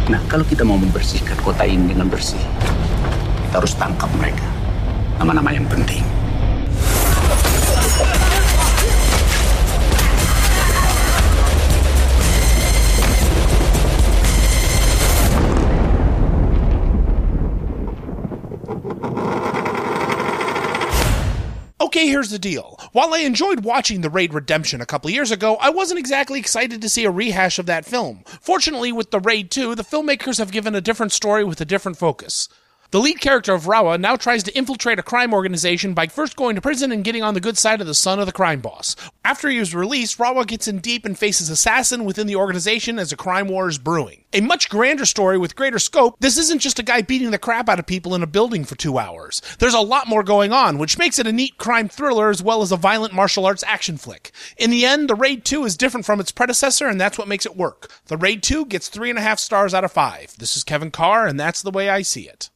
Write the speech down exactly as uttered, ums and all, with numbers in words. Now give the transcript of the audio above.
Nah, kalau kita mau membersihkan kota ini dengan bersih, kita harus tangkap mereka. Nama-nama yang penting. Okay, here's the deal. While I enjoyed watching The Raid Redemption a couple years ago, I wasn't exactly excited to see a rehash of that film. Fortunately, with The Raid two, the filmmakers have given a different story with a different focus. The lead character of Rawa now tries to infiltrate a crime organization by first going to prison and getting on the good side of the son of the crime boss. After he is released, Rawa gets in deep and faces assassin within the organization as a crime war is brewing. A much grander story with greater scope, this isn't just a guy beating the crap out of people in a building for two hours. There's a lot more going on, which makes it a neat crime thriller as well as a violent martial arts action flick. In the end, The Raid two is different from its predecessor, and that's what makes it work. The Raid two gets three and a half stars out of five. This is Kevin Carr, and that's the way I see it.